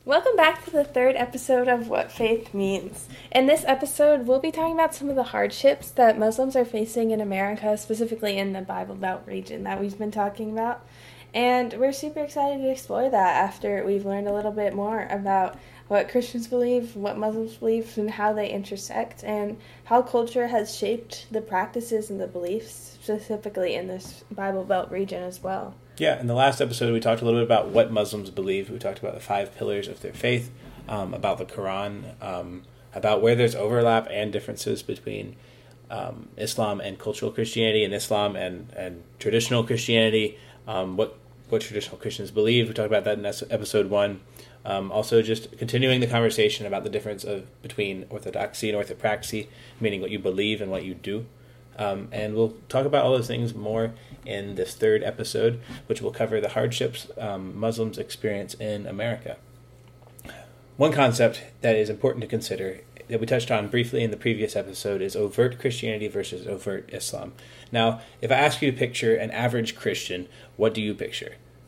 Welcome back to the third episode of What Faith Means. In this episode, we'll be talking about some of the hardships that Muslims are facing in America, specifically in the Bible Belt region that we've been talking about. And we're super excited to explore that after we've learned a little bit more about what Christians believe, what Muslims believe, and how they intersect, and how culture has shaped the practices and the beliefs, specifically in this Bible Belt region as well. Yeah, in the last episode, we talked a little bit about what Muslims believe. We talked about the 5 pillars of their faith, about the Quran, about where there's overlap and differences between Islam and cultural Christianity, and Islam and traditional Christianity, what traditional Christians believe. We talked about that in episode 1. Also, just continuing the conversation about the difference between orthodoxy and orthopraxy, meaning what you believe and what you do. And we'll talk about all those things more in this third episode, which will cover the hardships Muslims experience in America. One concept that is important to consider that we touched on briefly in the previous episode is overt Christianity versus overt Islam. Now, if I ask you to picture an average Christian, what do you picture?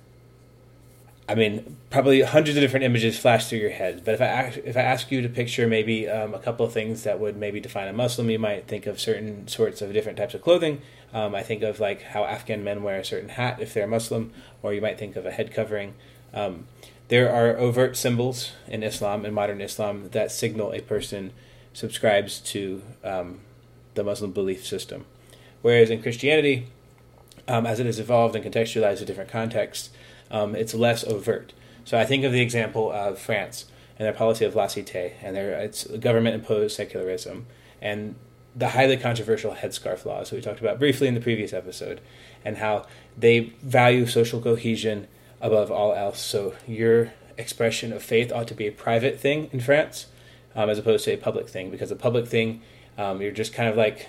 I mean, probably hundreds of different images flash through your head. But if I ask you to picture maybe a couple of things that would maybe define a Muslim, you might think of certain sorts of different types of clothing. I think of like how Afghan men wear a certain hat if they're Muslim, or you might think of a head covering. There are overt symbols in Islam, in modern Islam, that signal a person subscribes to the Muslim belief system. Whereas in Christianity, as it has evolved and contextualized in different contexts, it's less overt. So I think of the example of France and their policy of laïcité, and it's government-imposed secularism, and the highly controversial headscarf laws that we talked about briefly in the previous episode, and how they value social cohesion above all else. So your expression of faith ought to be a private thing in France, as opposed to a public thing, because a public thing, you're just kind of like,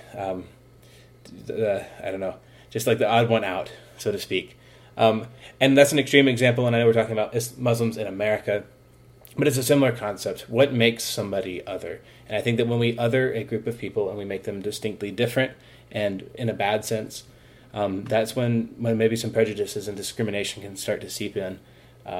just like the odd one out, so to speak. And that's an extreme example, and I know we're talking about Muslims in America, but it's a similar concept. What makes somebody other? And I think that when we other a group of people and we make them distinctly different and in a bad sense, that's when maybe some prejudices and discrimination can start to seep in. I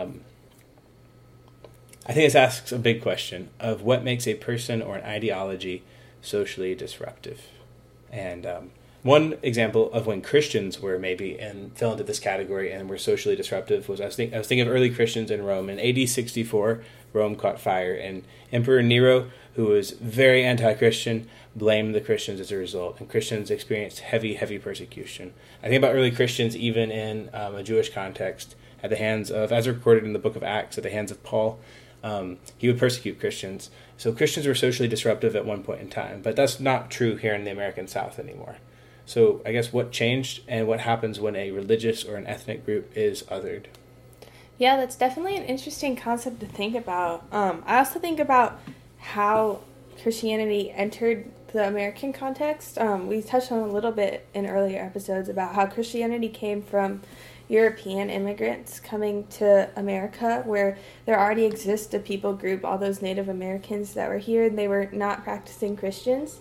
think this asks a big question of what makes a person or an ideology socially disruptive. And one example of when Christians were maybe and fell into this category and were socially disruptive was I was thinking of early Christians in Rome. In AD 64, Rome caught fire, and Emperor Nero, who was very anti-Christian, blamed the Christians as a result, and Christians experienced heavy, heavy persecution. I think about early Christians even in a Jewish context at the hands of, as recorded in the book of Acts, at the hands of Paul. He would persecute Christians. So Christians were socially disruptive at one point in time, but that's not true here in the American South anymore. So I guess what changed and what happens when a religious or an ethnic group is othered? Yeah, that's definitely an interesting concept to think about. I also think about how Christianity entered the American context. We touched on a little bit in earlier episodes about how Christianity came from European immigrants coming to America, where there already exists a people group, all those Native Americans that were here, and they were not practicing Christians.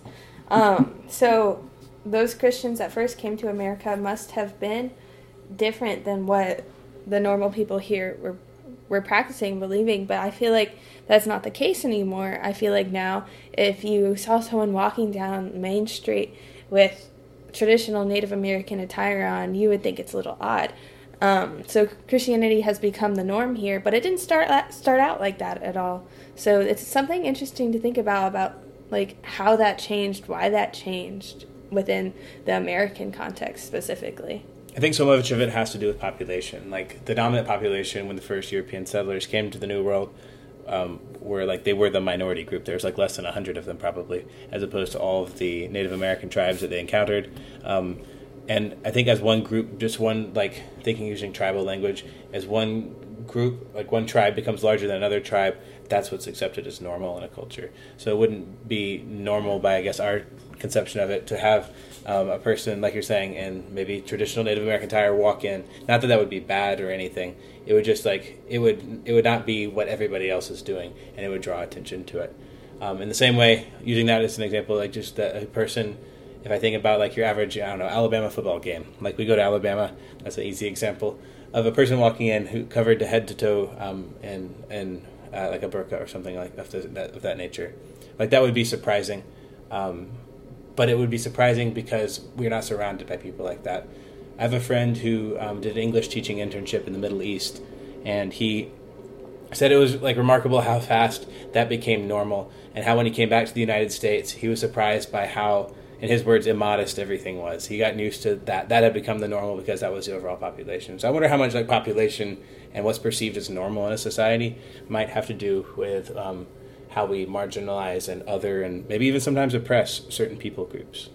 So those Christians that first came to America must have been different than what the normal people here were practicing, believing, but I feel like that's not the case anymore. I feel like now if you saw someone walking down Main Street with traditional Native American attire on, you would think it's a little odd. So Christianity has become the norm here, but it didn't start out like that at all. So it's something interesting to think about like how that changed, why that changed within the American context specifically. I think so much of it has to do with population. Like the dominant population when the first European settlers came to the New World they were the minority group. There was like less than 100 of them probably, as opposed to all of the Native American tribes that they encountered. And I think as one group, just one, like thinking using tribal language, as one group, like one tribe becomes larger than another tribe, that's what's accepted as normal in a culture. So it wouldn't be normal by, I guess, our conception of it to have a person, like you're saying, in maybe traditional Native American attire walk in. Not that would be bad or anything. It would just it would not be what everybody else is doing, and it would draw attention to it. In the same way, using that as an example, like just that a person, if I think about like your average, Alabama football game, like we go to Alabama, that's an easy example of a person walking in who covered head to toe in like a burqa or something like of that nature. Like that would be surprising, but it would be surprising because we're not surrounded by people like that. I have a friend who did an English teaching internship in the Middle East, and he said it was like remarkable how fast that became normal, and how when he came back to the United States, he was surprised by how, in his words, immodest everything was. He got used to that. That had become the normal because that was the overall population. So I wonder how much like population and what's perceived as normal in a society might have to do with how we marginalize and other and maybe even sometimes oppress certain people groups.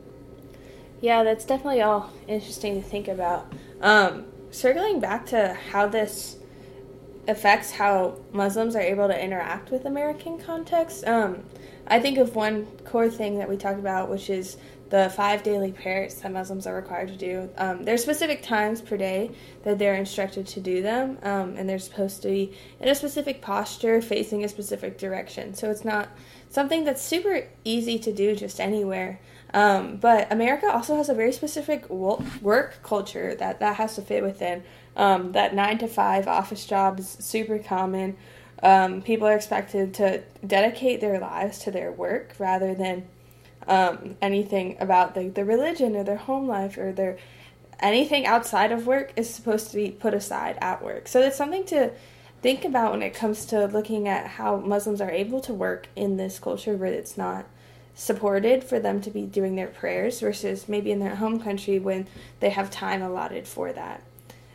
Yeah, that's definitely all interesting to think about. Circling back to how this affects how Muslims are able to interact with American context, I think of one core thing that we talked about, which is the 5 daily prayers that Muslims are required to do. There's specific times per day that they're instructed to do them, and they're supposed to be in a specific posture, facing a specific direction. So it's not something that's super easy to do just anywhere. But America also has a very specific work culture that has to fit within. That 9 to 5 office job is super common. People are expected to dedicate their lives to their work rather than anything about the religion or their home life or their anything outside of work is supposed to be put aside at work. So it's something to think about when it comes to looking at how Muslims are able to work in this culture where it's not supported for them to be doing their prayers versus maybe in their home country when they have time allotted for that.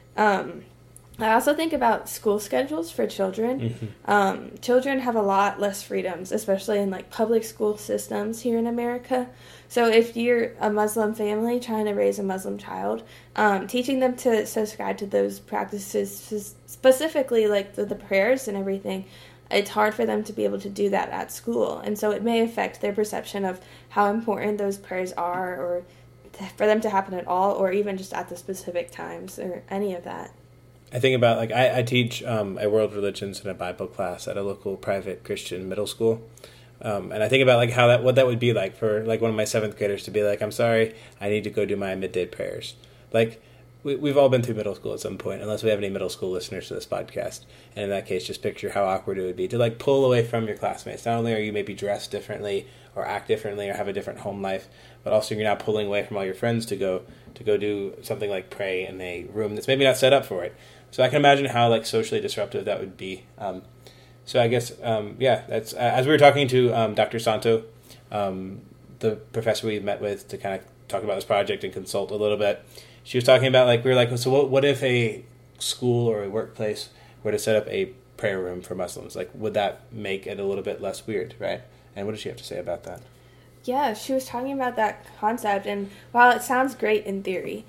I also think about school schedules for children. Mm-hmm. Children have a lot less freedoms, especially in like public school systems here in America. So if you're a Muslim family trying to raise a Muslim child, teaching them to subscribe to those practices, specifically like the prayers and everything, it's hard for them to be able to do that at school. And so it may affect their perception of how important those prayers are, or for them to happen at all, or even just at the specific times, or any of that. I think about, like, I teach a world religions and a Bible class at a local private Christian middle school. And I think about, like, what that would be like for, like, one of my 7th graders to be like, I'm sorry, I need to go do my midday prayers. Like, we've all been through middle school at some point, unless we have any middle school listeners to this podcast. And in that case, just picture how awkward it would be to, like, pull away from your classmates. Not only are you maybe dressed differently or act differently or have a different home life, but also you're now pulling away from all your friends to go do something like pray in a room that's maybe not set up for it. So I can imagine how, like, socially disruptive that would be. So I guess, that's as we were talking to Dr. Santo, the professor we met with to kind of talk about this project and consult a little bit. She was talking about, like, we were like, so what if a school or a workplace were to set up a prayer room for Muslims? Like, would that make it a little bit less weird, right? And what did she have to say about that? Yeah, she was talking about that concept, and while it sounds great in theory,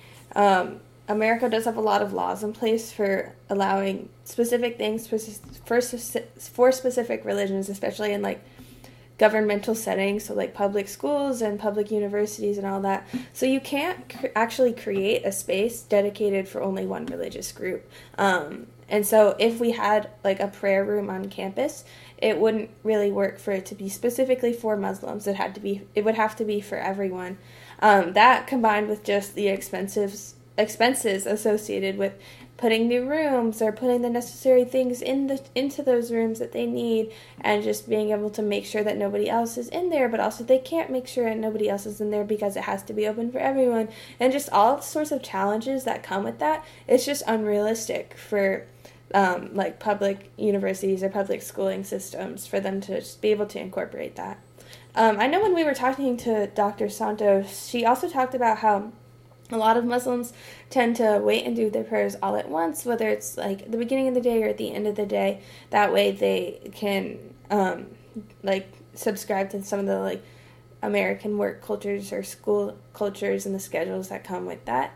America does have a lot of laws in place for allowing specific things for specific religions, especially in, like, governmental settings, so like public schools and public universities and all that. So you can't actually create a space dedicated for only one religious group. And so if we had like a prayer room on campus, it wouldn't really work for it to be specifically for Muslims. It would have to be for everyone. That combined with just the expenses associated with putting new rooms or putting the necessary things into those rooms that they need, and just being able to make sure that nobody else is in there, but also they can't make sure that nobody else is in there because it has to be open for everyone, and just all sorts of challenges that come with that. It's just unrealistic for like public universities or public schooling systems for them to just be able to incorporate that. I know when we were talking to Dr. Santos, she also talked about how a lot of Muslims tend to wait and do their prayers all at once, whether it's like at the beginning of the day or at the end of the day. That way they can like subscribe to some of the like American work cultures or school cultures and the schedules that come with that.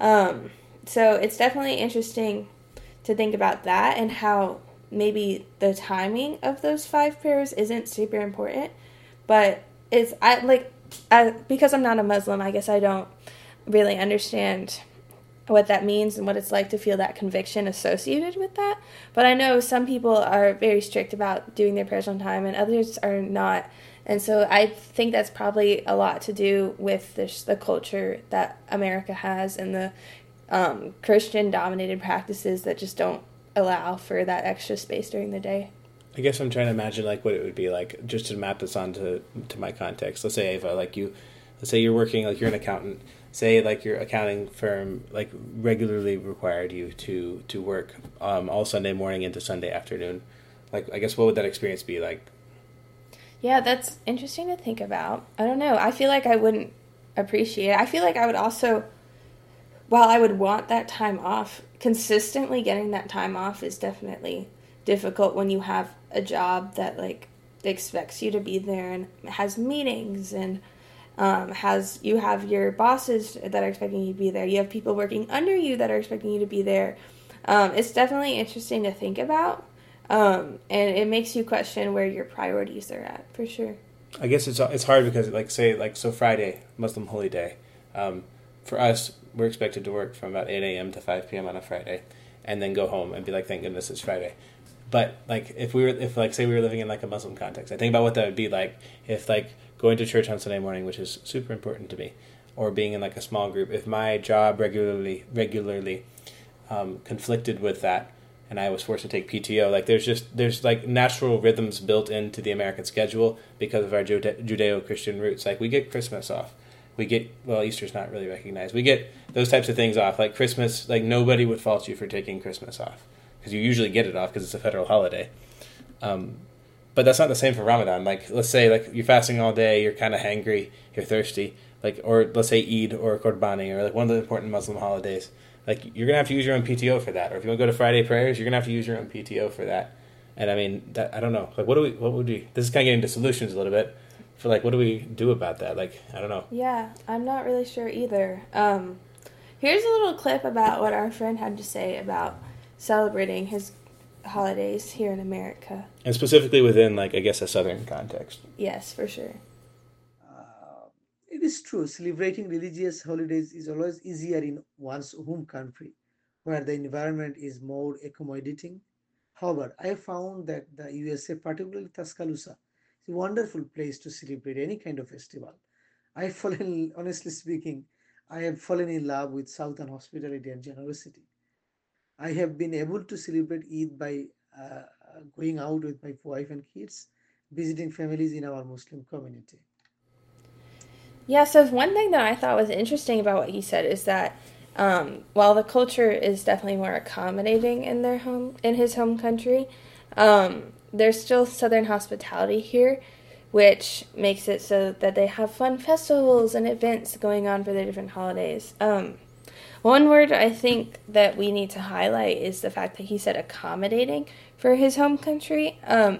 So it's definitely interesting to think about that and how maybe the timing of those 5 prayers isn't super important, but because I'm not a Muslim, I guess I don't really understand what that means and what it's like to feel that conviction associated with that. But I know some people are very strict about doing their prayers on time and others are not. And so I think that's probably a lot to do with the culture that America has and the Christian-dominated practices that just don't allow for that extra space during the day. I guess I'm trying to imagine like what it would be like just to map this onto my context. Let's say Ava, let's say you're working like you're an accountant. Say like your accounting firm like regularly required you to work all Sunday morning into Sunday afternoon. Like I guess what would that experience be like? Yeah, that's interesting to think about. I don't know. I feel like I wouldn't appreciate it. I feel like I would also, while I would want that time off, consistently getting that time off is definitely difficult when you have a job that like expects you to be there and has meetings and you have your bosses that are expecting you to be there. You have people working under you that are expecting you to be there. It's definitely interesting to think about, and it makes you question where your priorities are at, for sure. I guess it's hard because so Friday, Muslim holy day, for us we're expected to work from about 8 a.m. to 5 p.m. on a Friday, and then go home and be like, thank goodness it's Friday. But like say we were living in like a Muslim context, I think about what that would be like if like going to church on Sunday morning, which is super important to me, or being in like a small group. If my job regularly conflicted with that, and I was forced to take PTO, like there's like natural rhythms built into the American schedule because of our Judeo-Christian roots. Like we get Christmas off. We get, well, Easter's not really recognized. We get those types of things off. Like Christmas, like nobody would fault you for taking Christmas off because you usually get it off because it's a federal holiday. But that's not the same for Ramadan. Like, let's say, like, you're fasting all day, you're kind of hangry, you're thirsty, like, or let's say Eid or Qurbani or like one of the important Muslim holidays. Like, you're gonna have to use your own PTO for that. Or if you want to go to Friday prayers, you're gonna have to use your own PTO for that. And I mean, I don't know. Like, what would we? This is kind of getting into solutions a little bit. For like, what do we do about that? Like, I don't know. Yeah, I'm not really sure either. Here's a little clip about what our friend had to say about celebrating his holidays here in America. And specifically within, like, I guess a Southern context. Yes, for sure. It is true, celebrating religious holidays is always easier in one's home country, where the environment is more accommodating. However, I found that the USA, particularly Tuscaloosa, is a wonderful place to celebrate any kind of festival. Honestly speaking, I have fallen in love with Southern hospitality and generosity. I have been able to celebrate Eid by going out with my wife and kids, visiting families in our Muslim community. Yeah, so one thing that I thought was interesting about what he said is that while the culture is definitely more accommodating in his home country, there's still Southern hospitality here, which makes it so that they have fun festivals and events going on for their different holidays. One word I think that we need to highlight is the fact that he said accommodating for his home country,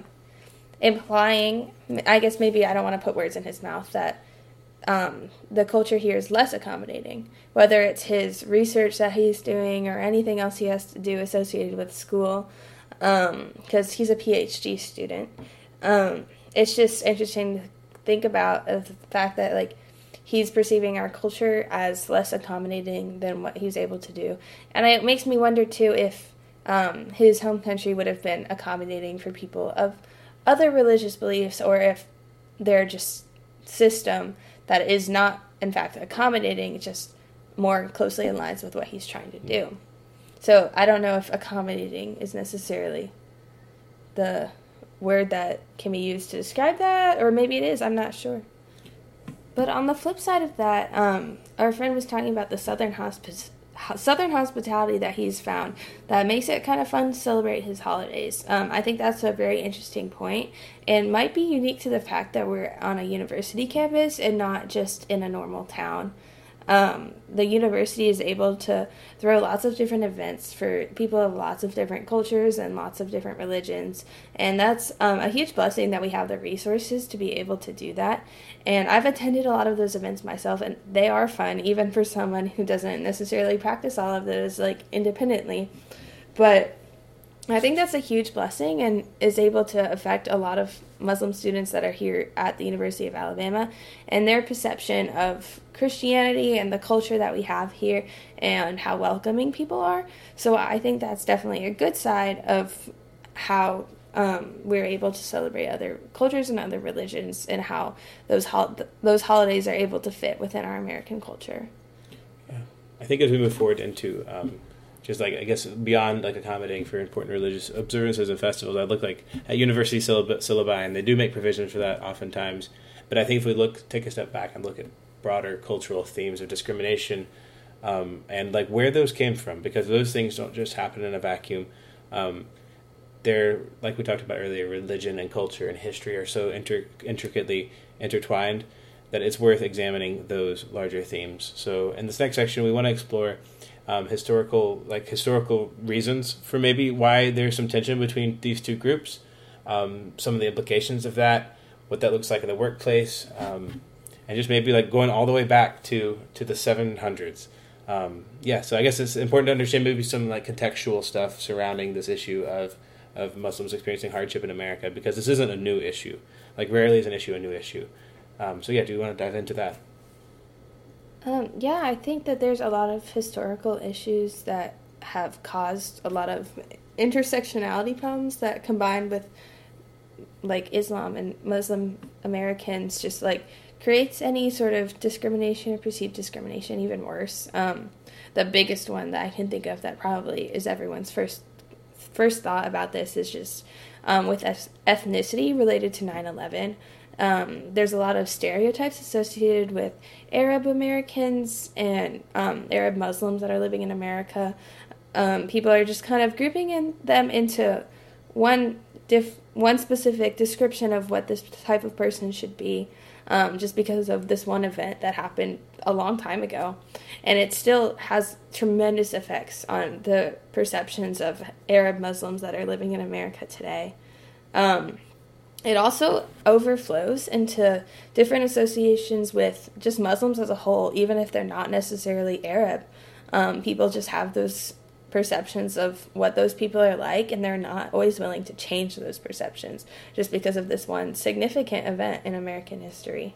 implying, I guess maybe I don't want to put words in his mouth, that the culture here is less accommodating, whether it's his research that he's doing or anything else he has to do associated with school, because he's a PhD student. It's just interesting to think about of the fact that like he's perceiving our culture as less accommodating than what he's able to do, and it makes me wonder too if his home country would have been accommodating for people of other religious beliefs, or if they're just system that is not, in fact, accommodating, just more closely aligns with what he's trying to do. So I don't know if accommodating is necessarily the word that can be used to describe that, or maybe it is, I'm not sure. But on the flip side of that, our friend was talking about the Southern hospitality that he's found that makes it kind of fun to celebrate his holidays. I think that's a very interesting point and might be unique to the fact that we're on a university campus and not just in a normal town. The university is able to throw lots of different events for people of lots of different cultures and lots of different religions, and that's a huge blessing that we have the resources to be able to do that. And I've attended a lot of those events myself, and they are fun, even for someone who doesn't necessarily practice all of those like independently. But I think that's a huge blessing and is able to affect a lot of Muslim students that are here at the University of Alabama and their perception of Christianity and the culture that we have here and how welcoming people are. So I think that's definitely a good side of how we're able to celebrate other cultures and other religions, and how those holidays are able to fit within our American culture. Yeah. I think as we move forward into just like I guess beyond like accommodating for important religious observances and festivals. I look like at university syllabi, and they do make provision for that oftentimes. But I think if we take a step back and look at broader cultural themes of discrimination, and like where those came from, because those things don't just happen in a vacuum. They're, like we talked about earlier, religion and culture and history are so intricately intertwined that it's worth examining those larger themes. So in this next section, we want to explore historical reasons for maybe why there's some tension between these two groups, some of the implications of that, what that looks like in the workplace, and just maybe like going all the way back to the 700s. So I guess it's important to understand maybe some like contextual stuff surrounding this issue of Muslims experiencing hardship in America, because this isn't a new issue. Like rarely is an issue a new issue. Do you want to dive into that? I think that there's a lot of historical issues that have caused a lot of intersectionality problems that combined with like Islam and Muslim Americans just like creates any sort of discrimination or perceived discrimination even worse. The biggest one that I can think of that probably is everyone's first thought about this is just with ethnicity related to 9/11. There's a lot of stereotypes associated with Arab Americans and Arab Muslims that are living in America. People are just kind of grouping them into one specific description of what this type of person should be, just because of this one event that happened a long time ago. And it still has tremendous effects on the perceptions of Arab Muslims that are living in America today. It also overflows into different associations with just Muslims as a whole, even if they're not necessarily Arab. People just have those perceptions of what those people are like, and they're not always willing to change those perceptions just because of this one significant event in American history.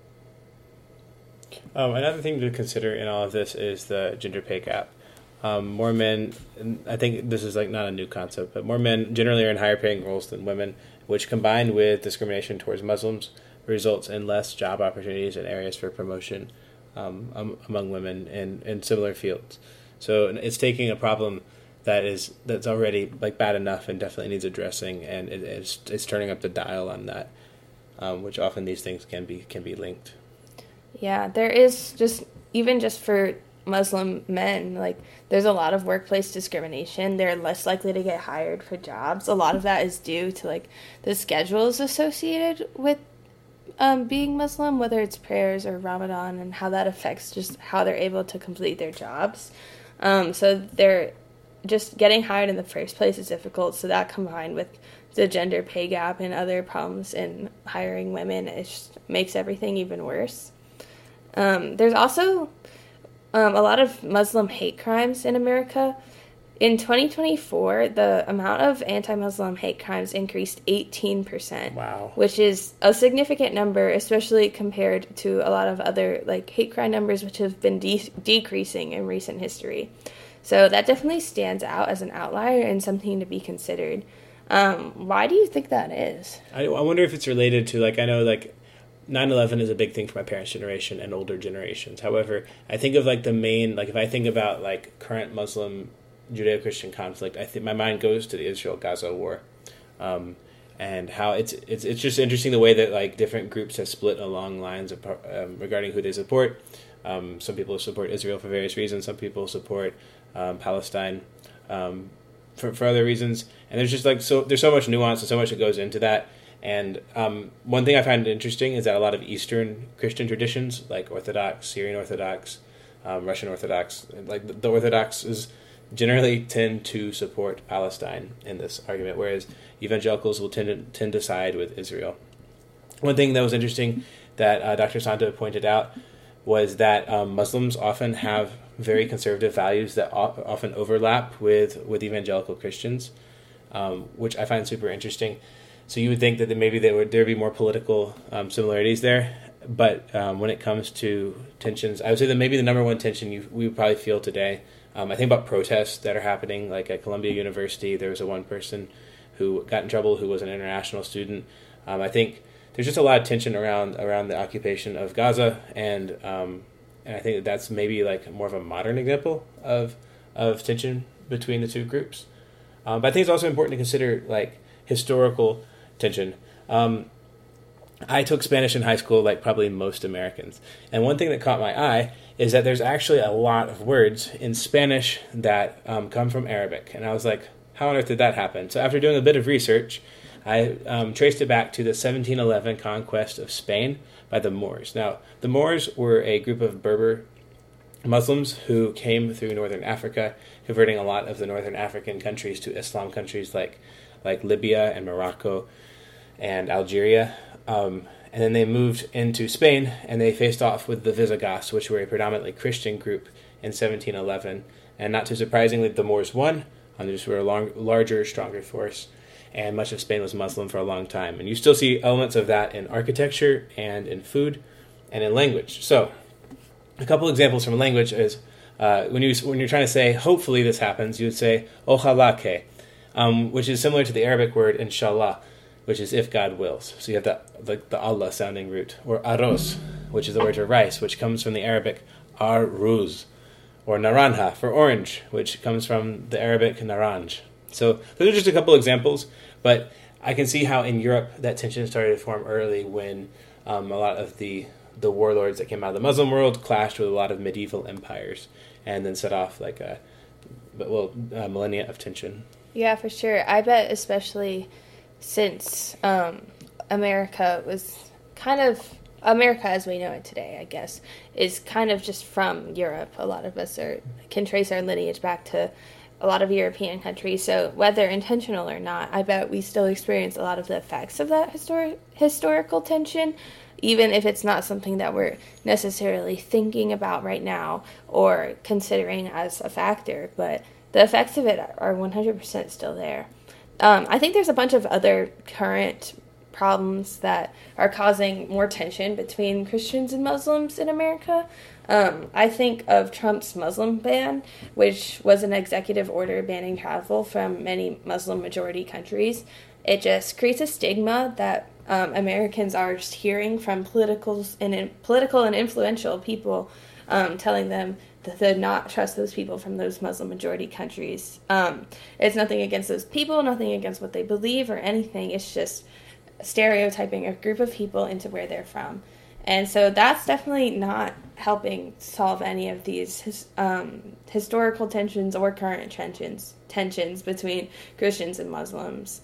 Another thing to consider in all of this is the gender pay gap. More men, and I think this is like not a new concept, but more men generally are in higher paying roles than women, which combined with discrimination towards Muslims results in less job opportunities and areas for promotion among women in similar fields. So it's taking a problem that's already like bad enough and definitely needs addressing, and it's turning up the dial on that, which often these things can be linked. Yeah, there is just for Muslim men, like there's a lot of workplace discrimination. They're less likely to get hired for jobs. A lot of that is due to like the schedules associated with being Muslim, whether it's prayers or Ramadan, and how that affects just how they're able to complete their jobs. So they're just getting hired in the first place is difficult. So that combined with the gender pay gap and other problems in hiring women, it just makes everything even worse. There's also a lot of Muslim hate crimes in America. In 2024, the amount of anti-Muslim hate crimes increased 18%. Wow. Which is a significant number, especially compared to a lot of other like hate crime numbers, which have been decreasing in recent history. So that definitely stands out as an outlier and something to be considered. Why do you think that is? I wonder if it's related to, like, I know, like, 9/11 is a big thing for my parents' generation and older generations. However, I think of, like, the main, like, if I think about, like, current Muslim Judeo-Christian conflict, I think my mind goes to the Israel-Gaza war. And how it's just interesting the way that, like, different groups have split along lines of, regarding who they support. Some people support Israel for various reasons. Some people support Palestine for other reasons. And there's just, like, there's so much nuance and so much that goes into that. And one thing I find interesting is that a lot of Eastern Christian traditions, like Orthodox, Syrian Orthodox, Russian Orthodox, like the Orthodoxes generally tend to support Palestine in this argument, whereas evangelicals will tend to side with Israel. One thing that was interesting that Dr. Santa pointed out was that Muslims often have very conservative values that often overlap with evangelical Christians, which I find super interesting. So you would think that maybe there'd be more political similarities there, but when it comes to tensions, I would say that maybe the number one tension we would probably feel today. I think about protests that are happening, like at Columbia University. There was one person who got in trouble who was an international student. I think there's just a lot of tension around the occupation of Gaza, and I think that's maybe like more of a modern example of tension between the two groups. But I think it's also important to consider like historical tension. I took Spanish in high school, like probably most Americans. And one thing that caught my eye is that there's actually a lot of words in Spanish that come from Arabic. And I was like, how on earth did that happen? So after doing a bit of research, I traced it back to the 1711 conquest of Spain by the Moors. Now, the Moors were a group of Berber Muslims who came through northern Africa, converting a lot of the northern African countries to Islam countries like Libya and Morocco and Algeria. And then they moved into Spain, and they faced off with the Visigoths, which were a predominantly Christian group in 1711. And not too surprisingly, the Moors won. They just were a larger, stronger force, and much of Spain was Muslim for a long time. And you still see elements of that in architecture and in food and in language. So a couple examples from language is when you're trying to say, hopefully this happens, you would say, ojalá que, which is similar to the Arabic word inshallah, which is if God wills. So you have the Allah sounding root. Or arroz, which is the word for rice, which comes from the Arabic arruz. Or naranja for orange, which comes from the Arabic naranj. So those are just a couple examples, but I can see how in Europe that tension started to form early when a lot of the warlords that came out of the Muslim world clashed with a lot of medieval empires and then set off like a millennia of tension. Yeah, for sure. I bet especially since America was kind of, America as we know it today, I guess, is kind of just from Europe. A lot of us can trace our lineage back to a lot of European countries. So whether intentional or not, I bet we still experience a lot of the effects of that historical tension, even if it's not something that we're necessarily thinking about right now or considering as a factor. But the effects of it are 100% still there. I think there's a bunch of other current problems that are causing more tension between Christians and Muslims in America. I think of Trump's Muslim ban, which was an executive order banning travel from many Muslim-majority countries. It just creates a stigma that Americans are just hearing from political and influential people telling them that they not trust those people from those Muslim-majority countries. It's nothing against those people, nothing against what they believe or anything. It's just stereotyping a group of people into where they're from. And so that's definitely not helping solve any of these historical tensions or current tensions between Christians and Muslims.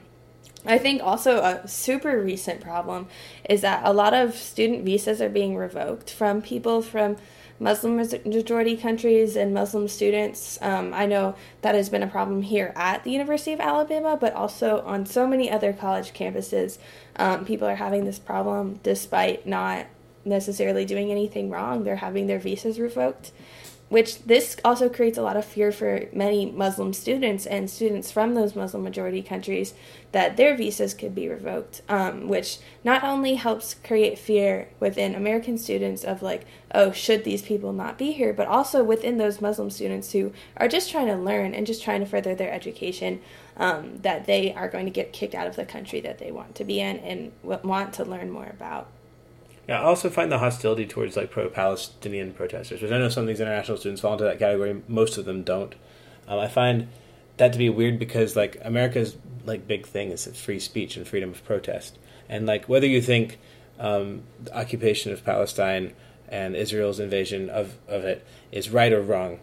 I think also a super recent problem is that a lot of student visas are being revoked from people from Muslim-majority countries and Muslim students. I know that has been a problem here at the University of Alabama, but also on so many other college campuses. People are having this problem despite not necessarily doing anything wrong. They're having their visas revoked, which this also creates a lot of fear for many Muslim students and students from those Muslim-majority countries that their visas could be revoked, which not only helps create fear within American students of like, oh, should these people not be here, but also within those Muslim students who are just trying to learn and just trying to further their education, that they are going to get kicked out of the country that they want to be in and want to learn more about. Yeah, I also find the hostility towards like pro-Palestinian protesters, which I know some of these international students fall into that category. Most of them don't. I find that to be weird because like America's like big thing is free speech and freedom of protest, and like whether you think the occupation of Palestine and Israel's invasion of it is right or wrong,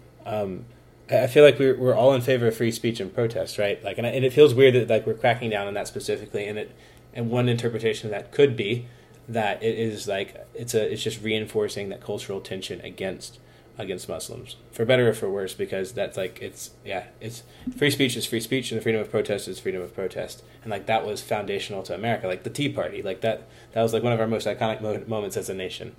I feel like we're all in favor of free speech and protest, right? Like, and it feels weird that like we're cracking down on that specifically, and one interpretation of that could be that it is like it's just reinforcing that cultural tension against Muslims, for better or for worse, because that's like it's free speech is free speech and the freedom of protest is freedom of protest, and like that was foundational to America, like the Tea Party, like that was like one of our most iconic moments as a nation.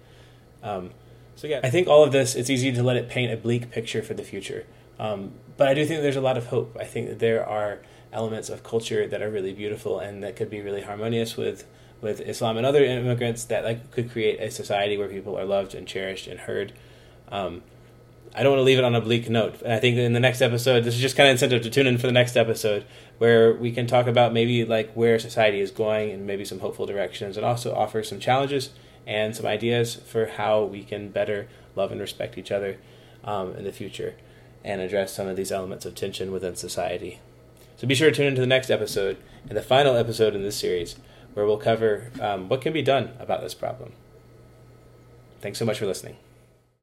So yeah, I think all of this, it's easy to let it paint a bleak picture for the future, but I do think there's a lot of hope. I think that there are elements of culture that are really beautiful and that could be really harmonious with Islam and other immigrants that like could create a society where people are loved and cherished and heard. I don't want to leave it on a bleak note. And I think in the next episode, this is just kind of incentive to tune in for the next episode, where we can talk about maybe like where society is going and maybe some hopeful directions, and also offer some challenges and some ideas for how we can better love and respect each other in the future. and address some of these elements of tension within society. So be sure to tune into the next episode, and the final episode in this series, where we'll cover what can be done about this problem. Thanks so much for listening.